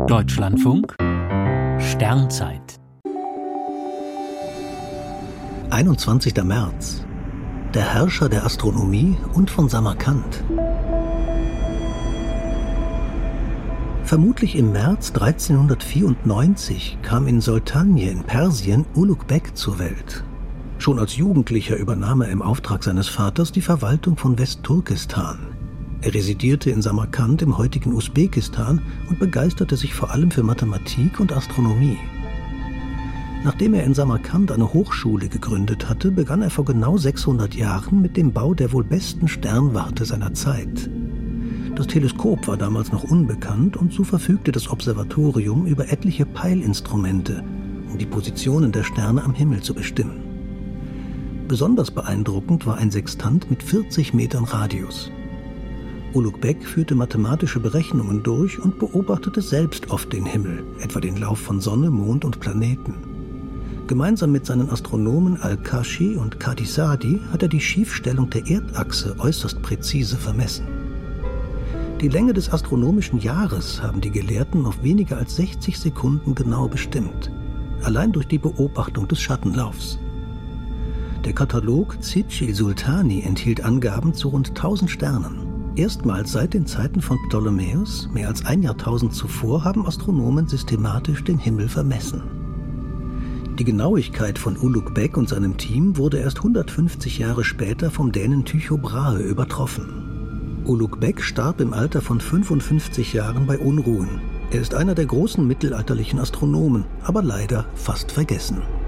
Deutschlandfunk Sternzeit 21. März. Der Herrscher der Astronomie und von Samarkand. Vermutlich im März 1394 kam in Soltanje in Persien Ulugh Beg zur Welt. Schon als Jugendlicher übernahm er im Auftrag seines Vaters die Verwaltung von Westturkestan. Er residierte in Samarkand im heutigen Usbekistan und begeisterte sich vor allem für Mathematik und Astronomie. Nachdem er in Samarkand eine Hochschule gegründet hatte, begann er vor genau 600 Jahren mit dem Bau der wohl besten Sternwarte seiner Zeit. Das Teleskop war damals noch unbekannt und so verfügte das Observatorium über etliche Peilinstrumente, um die Positionen der Sterne am Himmel zu bestimmen. Besonders beeindruckend war ein Sextant mit 40 Metern Radius. Ulugh Beg führte mathematische Berechnungen durch und beobachtete selbst oft den Himmel, etwa den Lauf von Sonne, Mond und Planeten. Gemeinsam mit seinen Astronomen Al-Kashi und Kadisadi hat er die Schiefstellung der Erdachse äußerst präzise vermessen. Die Länge des astronomischen Jahres haben die Gelehrten auf weniger als 60 Sekunden genau bestimmt, allein durch die Beobachtung des Schattenlaufs. Der Katalog Cicci-Sultani enthielt Angaben zu rund 1000 Sternen. Erstmals seit den Zeiten von Ptolemäus, mehr als ein Jahrtausend zuvor, haben Astronomen systematisch den Himmel vermessen. Die Genauigkeit von Ulugh Beg und seinem Team wurde erst 150 Jahre später vom Dänen Tycho Brahe übertroffen. Ulugh Beg starb im Alter von 55 Jahren bei Unruhen. Er ist einer der großen mittelalterlichen Astronomen, aber leider fast vergessen.